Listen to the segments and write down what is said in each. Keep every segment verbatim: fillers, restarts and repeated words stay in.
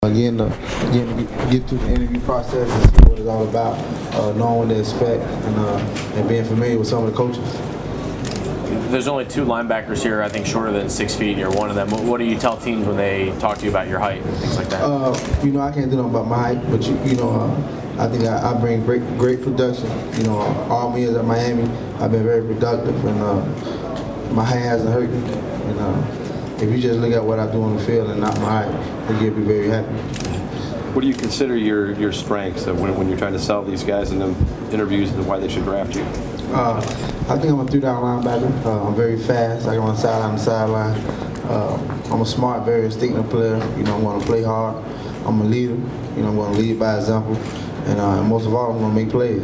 Again, uh, again get, get through the interview process and see what it's all about, uh, knowing what to expect, and, uh, and being familiar with some of the coaches. There's only two linebackers here, I think, shorter than six feet. You're one of them. What do you tell teams when they talk to you about your height and things like that? Uh, you know, I can't do nothing about my height, but you, you know, uh, I think I, I bring great, great production. You know, all my years at Miami, I've been very productive, and uh, my height hasn't hurt me. And uh, if you just look at what I do on the field and not my height, I think you'll be very happy. What do you consider your, your strengths uh, when, when you're trying to sell these guys in the interviews and why they should draft you? Uh, I think I'm a three-down linebacker. Uh, I'm very fast. I can run sideline to sideline. Uh, I'm a smart, very instinctive player. You know, I'm going to play hard. I'm a leader. You know, I'm going to lead by example. And, uh, and most of all, I'm going to make plays.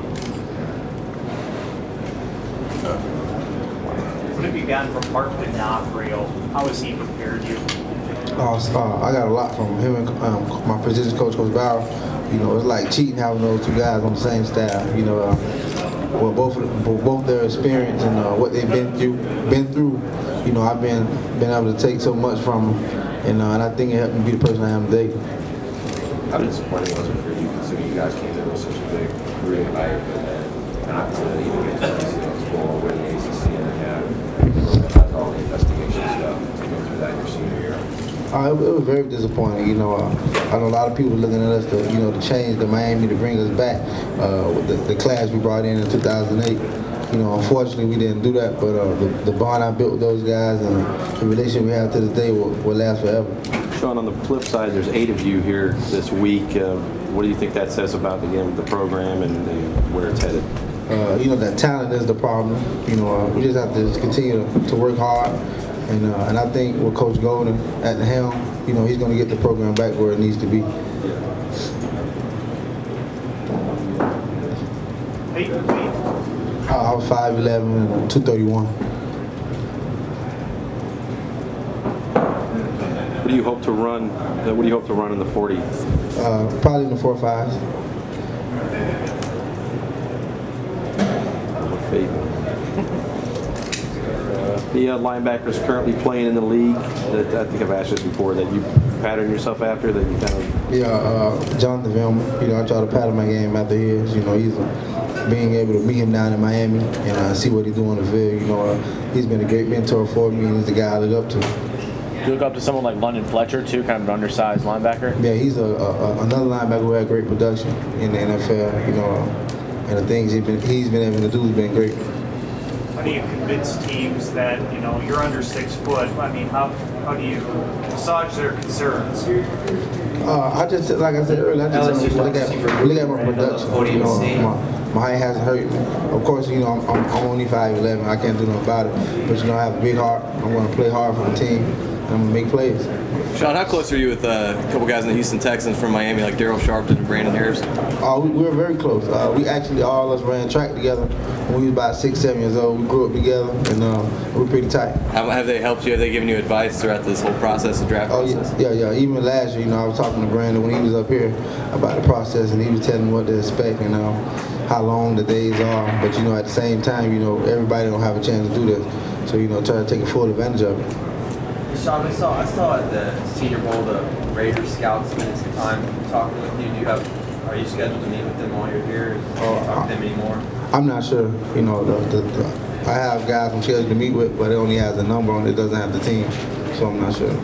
What have you gotten from Mark D'Onofrio? How has he prepared you? Uh, uh, I got a lot from him and um, my position coach, Coach Bauer. You know, it's like cheating having those two guys on the same staff. You know, uh, well, both both their experience and uh, what they've been through, been through. You know, I've been been able to take so much from them, and uh, and I think it helped me be the person I am today. How disappointing was it for you, considering you guys came in with such a big career life and not to even get to the Seahawks Bowl, win the A C C, and then have all the investigation stuff to go through that your senior year? Uh, it, it was very disappointing. You know, uh, I know a lot of people looking at us to, you know, to change the Miami to bring us back uh, with the, the class we brought in in two thousand eight. You know, unfortunately, we didn't do that, but uh, the, the bond I built with those guys and the relationship we have to this day will, will last forever. Sean, on the flip side, there's eight of you here this week. Uh, what do you think that says about, again, the program and, and where it's headed? Uh, you know, that talent is the problem. You know, uh, we just have to just continue to, to work hard. And uh, and I think with Coach Golden at the helm, you know, he's going to get the program back where it needs to be. Hey, hey. Uh, I was five eleven and two thirty-one. What do you hope to run? Uh, what do you hope to run in the forty? Uh, probably in the four fives. Faith. The uh, linebackers currently playing in the league that I think I've asked this before, that you pattern yourself after, that you kind of... Yeah, uh, Jonathan Vilma. You know, I try to pattern my game after his. You know, he's uh, being able to meet him down in Miami and uh, see what he's doing on the field. You know, uh, he's been a great mentor for me, and he's the guy I look up to. You look up to someone like London Fletcher, too, kind of an undersized linebacker? Yeah, he's a, a, another linebacker who had great production in the N F L. You know, uh, and the things he's been, he's been able to do has been great. How do you convince teams that, you know, you're under six foot? I mean, how how do you massage their concerns? Uh, I just, like I said earlier, I just look at, look at my production. You know, my, my height hasn't hurt me. Of course, you know, I'm, I'm, I'm only five eleven. I can't do nothing about it. But, you know, I have a big heart. I'm going to play hard for the team. And I'm going to make plays. Sean, how close are you with uh, a couple guys in the Houston Texans from Miami, like Daryl Sharpton and Brandon Harris? Uh, we, we were very close. Uh, we actually, all of us ran track together when we was about six, seven years old. We grew up together, and uh, we were pretty tight. How, have they helped you? Have they given you advice throughout this whole process, the draft Oh, process? yeah, yeah, yeah. Even last year, you know, I was talking to Brandon when he was up here about the process, and he was telling me what to expect and uh, how long the days are. But, you know, at the same time, you know, everybody don't have a chance to do this. So, you know, try to take full advantage of it. Sean, I saw, I saw at the Senior Bowl the Raiders scouts spending some time talking with you. Do you have, are you scheduled to meet with them while you're here? Do you Oh, talk to them anymore? I'm not sure. You know, the, the, the, I have guys I'm scheduled to meet with, but it only has a number on it. It doesn't have the team, so I'm not sure.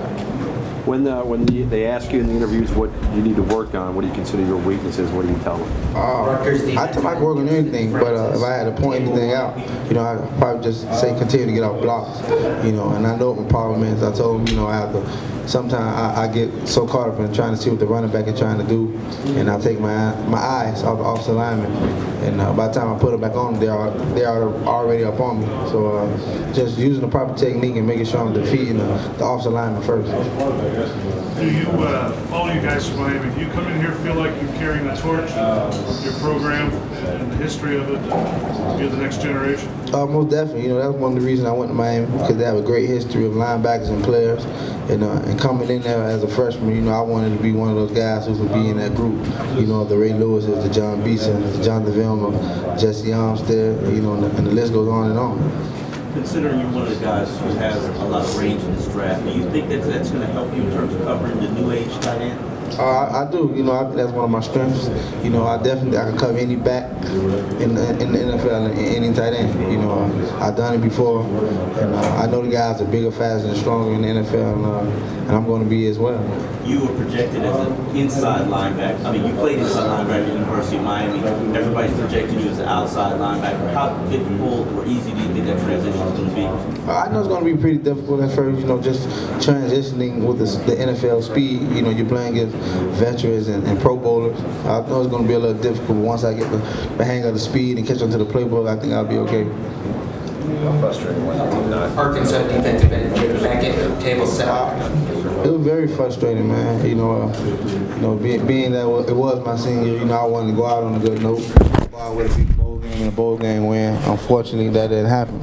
When uh, when you, they ask you in the interviews what you need to work on, what do you consider your weaknesses? What do you tell them? Uh, I tell I can work on anything, but uh, if I had to point anything out, you know, I'd probably just say continue to get off blocks, you know, and I know what my problem is. I told them, you know, I have to, sometimes I, I get so caught up in trying to see what the running back is trying to do, and I take my my eyes off the offensive lineman, and uh, by the time I put them back on, they are they are already up on me. So uh, just using the proper technique and making sure I'm defeating the, the offensive lineman first. Do you, uh, all you guys from Miami, do you come in here feel like you're carrying the torch of your program and the history of it? You're the next generation? Uh, most definitely. You know, that's one of the reasons I went to Miami, because they have a great history of linebackers and players. And, uh, and coming in there as a freshman, you know, I wanted to be one of those guys who would be in that group. You know, the Ray Lewises, the John Beeson, the Jonathan Vilma, Jesse Armstead, you know, and the, and the list goes on and on. considering you're one of the guys who has a lot of range in this draft, do you think that that's going to help you in terms of covering the new age tight end? Uh, I, I do. You know, I think that's one of my strengths. You know, I definitely I can cover any back in the, in the N F L and any tight end. You know, uh, I've done it before, and uh, I know the guys are bigger, faster, and stronger in the N F L, and, uh, and I'm going to be as well. You were projected as an inside linebacker. I mean, you played inside linebacker at the University of Miami. Everybody's projected you as an outside linebacker. How difficult or easy do you think that transition is going to be? I know it's going to be pretty difficult at first, you know, just transitioning with the, the N F L speed. You know, you're playing against veterans and, and Pro Bowlers. I know it's going to be a little difficult, but once I get the, the hang of the speed and catch on to the playbook, I think I'll be okay. How frustrating was it not? Arkansas defensive end, back at table seven. Uh, it was very frustrating, man. You know, uh, you know, being, being that it was my senior year, you know, I wanted to go out on a good note, go out with a big bowl game and a bowl game win. Unfortunately, that didn't happen.